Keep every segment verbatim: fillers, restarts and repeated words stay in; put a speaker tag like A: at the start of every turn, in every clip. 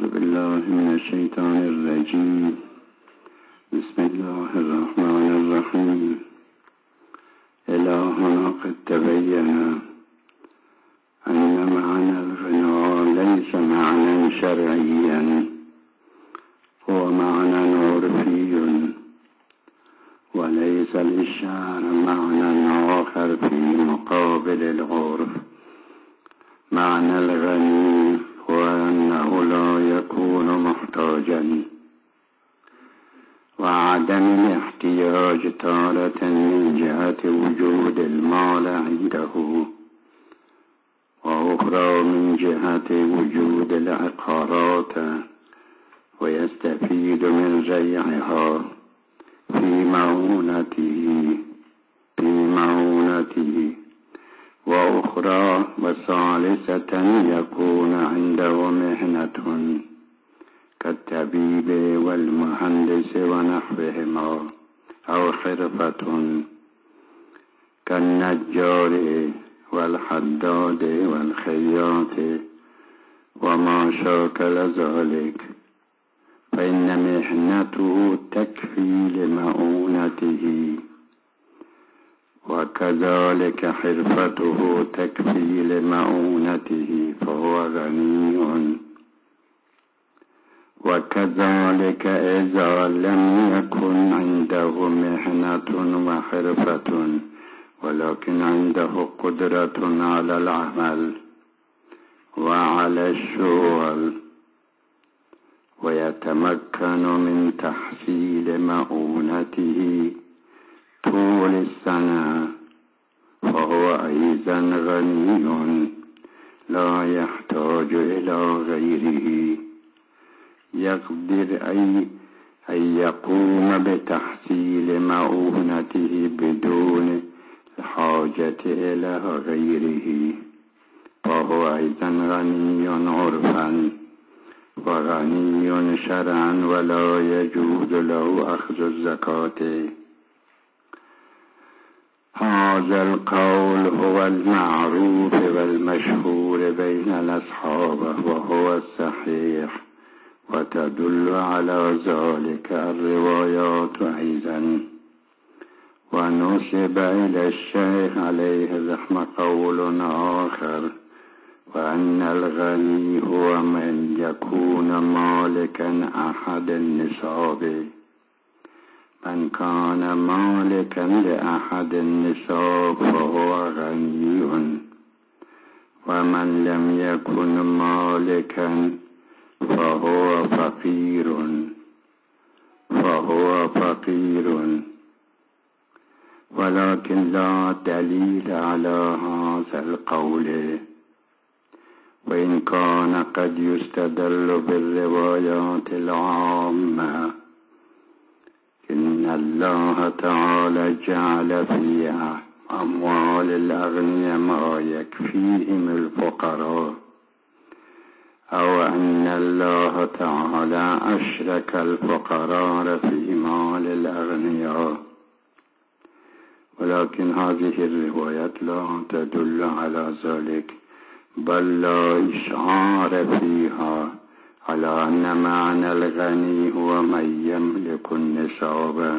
A: أعوذ بالله من الشيطان الرجيم. بسم الله الرحمن الرحيم. إلهنا قد تبين أن معنى الغنى ليس معنى شرعيا، هو معنى عرفي، وليس للشعر معنى آخر في مقابل العرف. معنى الغني هو أنه لا يكون محتاجا، وعدم الاحتياج تارة من جهة وجود المال عنده، وأخرى من جهة وجود العقارات ويستفيد من ريعها في معونته في معونته وأخرى وثالثة يكون عنده مهنة كالطبيب والمهندس ونحوهما، أو حرفة كالنجار والحداد والخياط وما شاكل ذلك، فإن مهنته تكفي لمؤونته، وكذلك حرفته تكفي لمؤونته فهو غني. وكذلك إذا لم يكن عنده مهنة وحرفة ولكن عنده قدرة على العمل وعلى الشغل ويتمكن من تحصيل مؤونته طول السنة، فهو أيضا غني لا يحتاج إلى غيره، يقدر أن يقوم بتحصيل مؤونته بدون الحاجة إلى غيره، فهو أيضا غني عرفا وغني شرعا، ولا يجوز له أخذ الزكاة. هذا القول هو المعروف والمشهور بين الأصحاب، وهو الصحيح، وتدل على ذلك الروايات أيضا. ونسب إلى الشيخ عليه الرحمة قول آخر، وأن الغني هو من يكون مالكا أحد النصاب. من كان مالكا لأحد النصاب فهو غني، ومن لم يكن مالكا فهو فقير فهو فقير ولكن لا دليل على هذا القول، وإن كان قد يستدل بالروايات العامة. إن الله تعالى جعل في أموال الأغنياء ما يكفيهم الفقراء، أو أن الله تعالى أشرك الفقراء في مال الأغنياء، ولكن هذه الروايات لا تدل على ذلك، بل لا إشعار فيها على أن معنى الغني هو من يملك النصاب،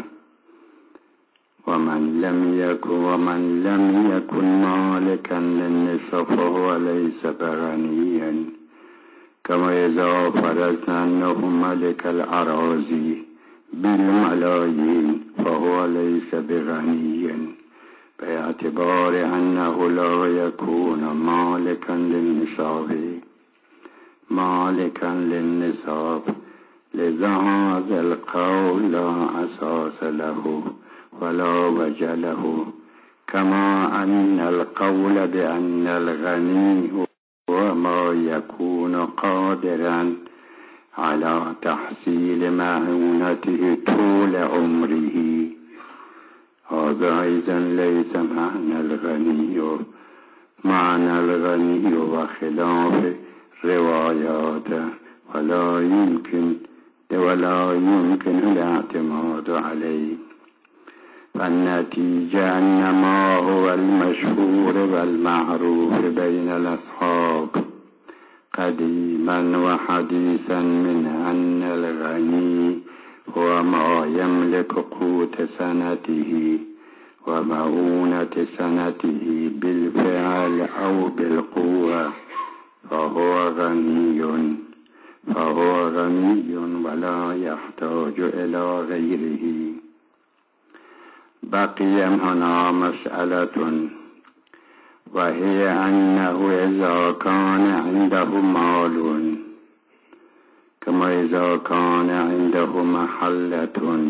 A: ومن لم يكن ومن لم يكن مالكا للنصاب فهو ليس بغنيا، كما إذا فرضنا أنه ملك الأراضي بالملايين فهو ليس بغني، باعتبار أنه لا يكون مالكا للنصاب مالكا للنصاب لذا هذا القول لا أساس له ولا وجه له، كما أن القول بأن الغني هو ما يكون قادرا على تحصيل مؤونته طول عمره، هذا أيضا ليس معنى الغني. معنى الغني وخلاف روايات، ولا يمكن ولا يمكن الاعتماد عليه. فالنتيجة أن ما هو المشهور والمعروف بين الأصحاب قديما وحديثا من أن الغني هو ما يملك قوت سنته ومؤونة سنته بالفعل أو بالقوة فهو غني فهو غني ولا يحتاج إلى غيره. بقي هنا مسألة، وهي أنه إذا كان عنده مال كما إذا كان عنده محلة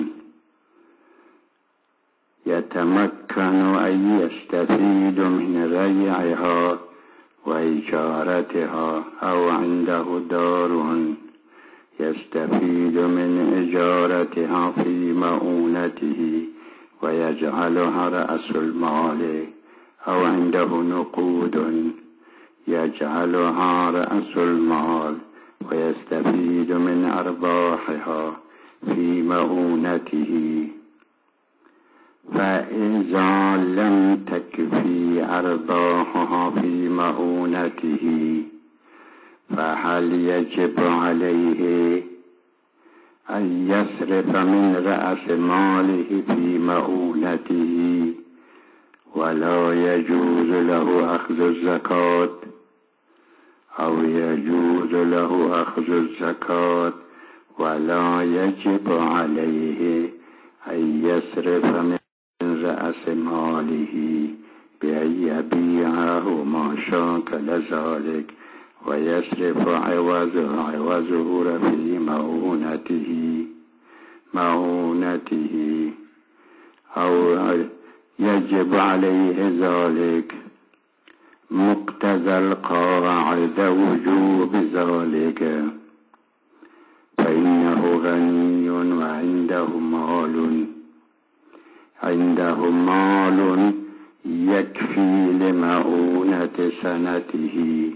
A: يتمكن أن يستفيد من بيعها وإجارتها، أو عنده دار يستفيد من إجارتها في مؤونته ويجعلها رأس المال، أو عنده نقود يجعلها رأس المال ويستفيد من أرباحها في مؤونته. فإذا لم تكفي أرباحها في مؤونته فهل يجب عليه أن يصرف من رأس ماله في مؤونته ولا يجوز له أخذ الزكاة، أو يجوز له أخذ الزكاة ولا يجب عليه أن يصرف من رأس ماله بأن يبيعه ما شاكل ذلك ويصرف عوضه عوضه في مؤونته مؤونته أو يجب عليه ذلك مقتضى القاعدة وجوب ذلك، فإنه غني وعنده مال عنده مال يكفي لمؤونة سنته،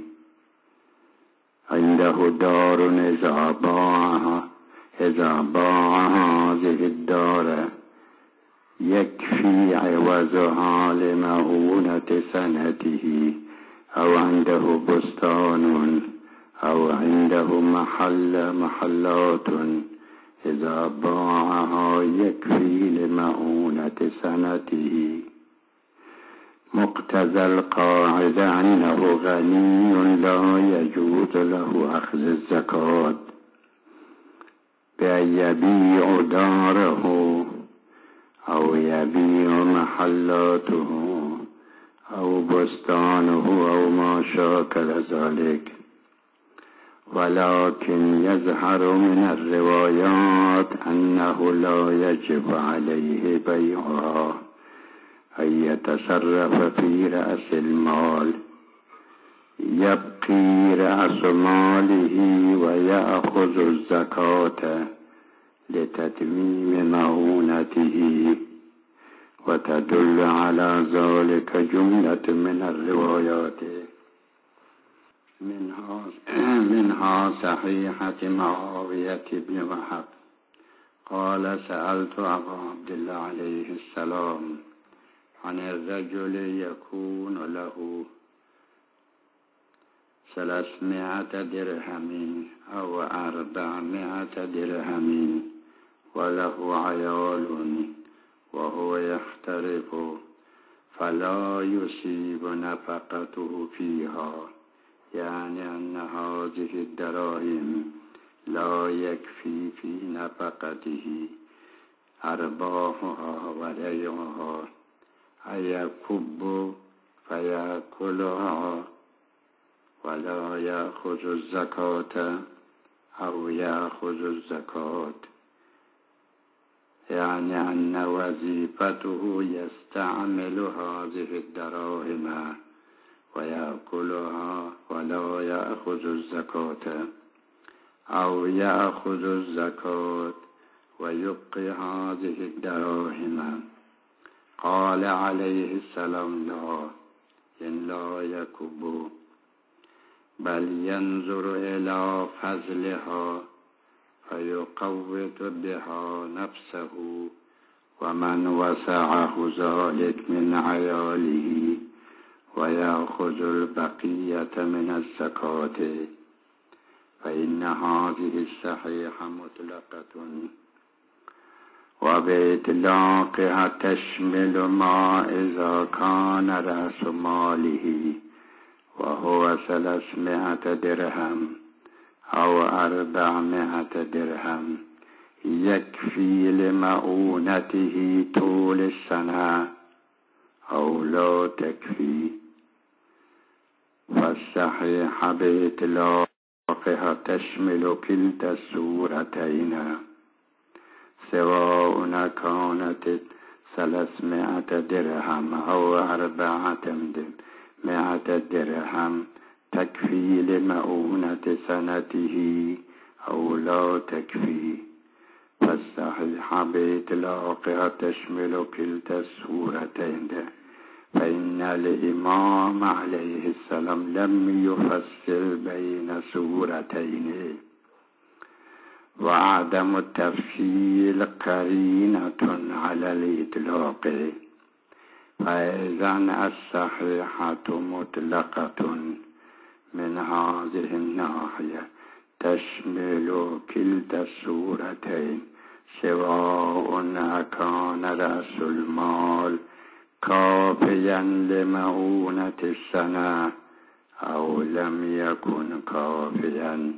A: عنده دار إذا باعها إذا باع هذه الدار يكفي عوضها لمؤونة سنته، أو عنده بستان أو عنده محل محلات إذا باعها يكفي لمؤونة سنته. مقتضى القاعدة أنه غني لا يجوز له أخذ الزكاة بأن يبيع داره أو يبيع محلاته أو بستانه أو ما شاكل ذلك. ولكن يظهر من الروايات أنه لا يجب عليه بيعها، أن يتصرف في رأس المال، يبقي رأس ماله ويأخذ الزكاة لتتميم مؤونته. وتدل على ذلك جملة من الروايات، منها منها صحيحة معاوية بن وهب قال: سألت أبا عبد الله عليه السلام عن الرجل يكون له ثلاثمائة درهم أو أربعمائة درهم وله عيال وهو يحترف فلا يصيب نفقته فيها، يعني أن هذه الدراهم لا يكفي في نفقته أرباحها وريعها، أيكب فيأكلها ولا يأخذ الزكاة أو يأخذ الزكاة، يعني أن وظيفته يستعمل هذه الدراهم ويأكلها ولا يأخذ الزكاة، أو يأخذ الزكاة ويبقي هذه الدراهم. قال عليه السلام: لا، إن لا يكب، بل ينظر إلى فضلها فيقوت بها نفسه، ومن وسعه ذلك من عياله ويأخذ البقية من الزكاة، فإن هذه الصحيحة مطلقة وبإطلاقها تشمل ما إذا كان رأس ماله وهو ثلاثمائة درهم أو أربعمائة درهم يكفي لمؤونته طول السنة أو لا تكفي. فالصحيحة بإطلاقها تشمل كلتا الصورتين سواء كانت ثلاثمائة درهم أو أربعمائة درهم تكفي لمؤونة سنته أو لا تكفي. فالصحيحة بإطلاقها تشمل كلتا الصورتين، فإن الإمام عليه السلام لم يفصل بين صورتين، وعدم التفصيل قرينة على الإطلاق. فإذن الصحيحة مطلقة من هذه الناحية تشمل كلتا الصورتين سواء كان رأس المال كافيا لمؤونة السنة أو لم يكن كافيا.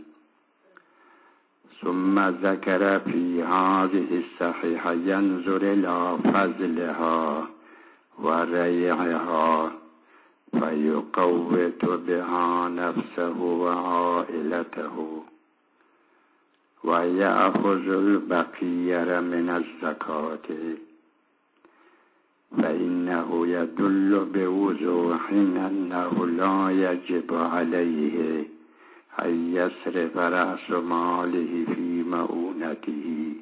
A: ثم ذكر في هذه الصحيحة ينظر إلى فضلها وريعها فيقوت بها نفسه وعائلته ويأخذ البقية من الزكاة، فإنه يدل بوضوح أنه لا يجب عليه أن يصرف رأس ماله في مؤونته،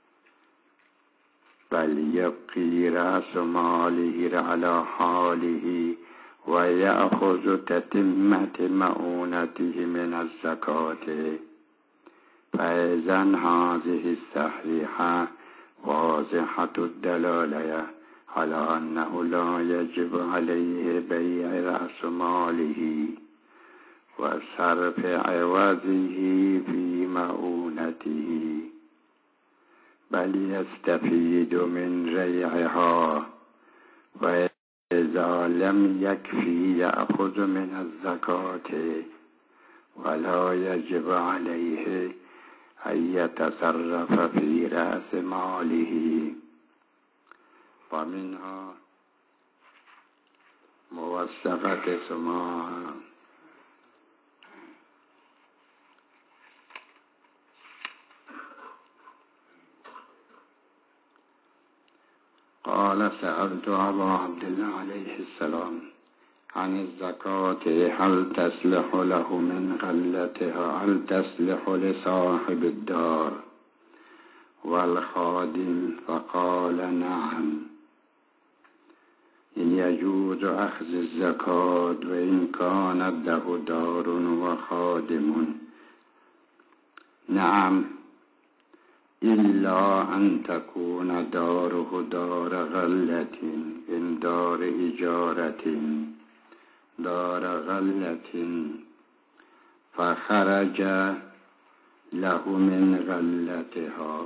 A: بل يبقي رأس ماله على حاله ويأخذ تتمة مؤونته من الزكاة. فإذن هذه الصحيحة واضحة الدلالة على أنه لا يجب عليه بيع رأس ماله وصرف عوضه في مؤونته، بل يستفيد من ريعها، وإذا لم يكفي يأخذ من الزكاة، ولا يجب عليه أن يتصرف في رأس ماله. ومنها موثقة سماها قال سألت أبا عبد الله عليه السلام عن الزكاة هل تصلح له من غلتها، هل تصلح لصاحب الدار والخادم؟ فقال نعم، إن يجوز أخذ الزكاة وإن كانت له دار وخادم. نعم، إلا أن تكون داره دار غلة، إن دار إجارة دار غلة فخرج له من غلتها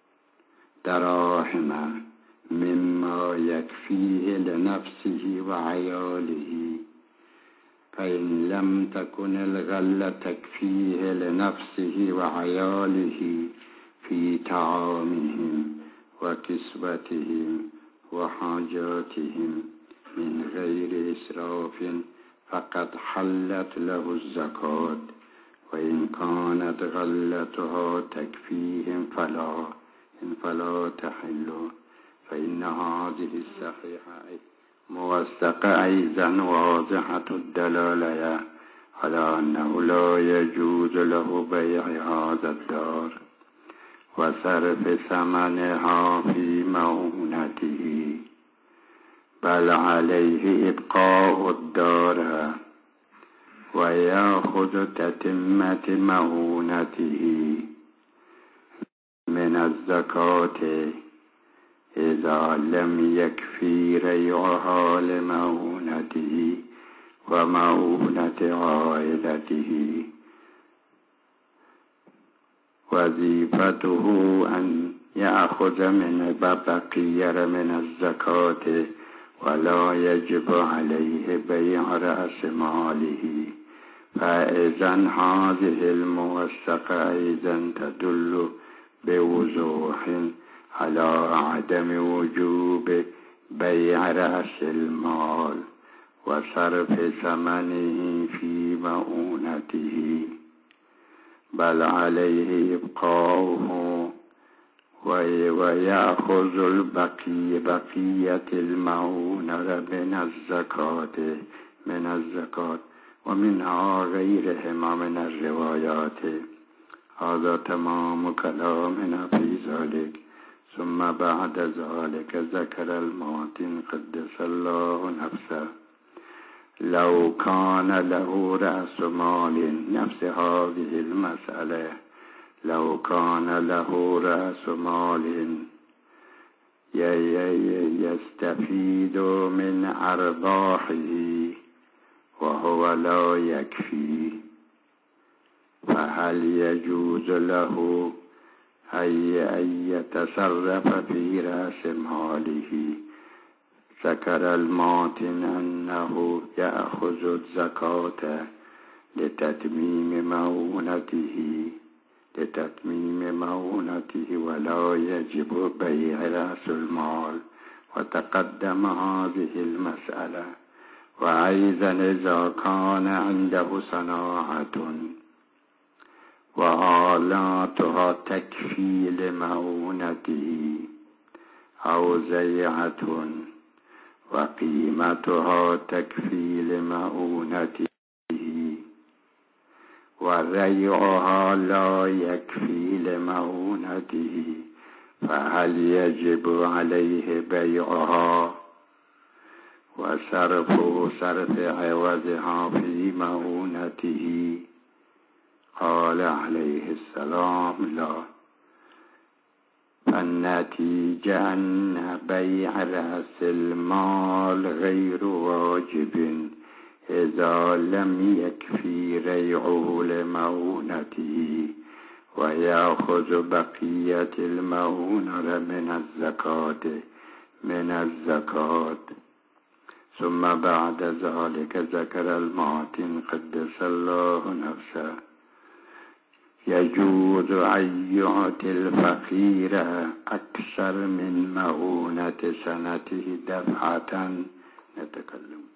A: دراهم مما يكفيه لنفسه وعياله، فإن لم تكن الغلة تكفيه لنفسه وعياله في طعامهم وكسوتهم وحاجاتهم من غير إسراف فقد حلت له الزكاة، وإن كانت غلتها تكفيهم فلا إن فلا تحل. فإن هذه الصحيحة موثقة أيضا واضحة الدلالة على أنه لا يجوز له بيع هذا الدار وصرف ثمنها في مؤونته، بل عليه إبقاء الدار ويأخذ تتمة مؤونته من الزكاة إذا لم يكفي ريعها لمؤونته ومؤونة عائلته. وظيفته أن يأخذ من بقية من الزكاة ولا يجب عليه بيع رأس ماله. فإذا هذه الموثقة أيضا تدل بوضوح على عدم وجوب بيع رأس المال وصرف ثمنه في مؤونته، بل عليه إبقاؤه ويأخذ البقية بقية المؤونة من الزكاة من الزكاة ومنها غيرهما من الروايات. هذا تمام كلامنا في ذلك. ثم بعد ذلك ذكر الماتن قدس الله نفسه لو كان له رأس مال، نفس هذه المسألة، لو كان له رأس مال يستفيد من أرباحه وهو لا يكفي، فهل يجوز له أن يتصرف في رأس ماله؟ ذكر الماتن أنه يأخذ الزكاة لتتميم مؤونته لتتميم مؤونته ولا يجب بيع رأس المال، وتقدم هذه المسألة. وأيضا إذا كان عنده صناعة وآلاتها تكفي لمؤونته أو زيعة وقيمتها تكفي لمؤونته وريعها لا يكفي لمؤونته، فهل يجب عليه بيعها وصرف صرف عوضها في مؤونته؟ قال عليه السلام لا. فالنتيجة أن بيع رأس المال غير واجب إذا لم يكفي ريعه لمؤونته، ويأخذ بقية المؤونة من الزكاة من الزكاة. ثم بعد ذلك ذكر الماتن قدس الله نفسه يجوز أن يعطي الفقير أكثر من مؤونة سنته دفعة. نتكلم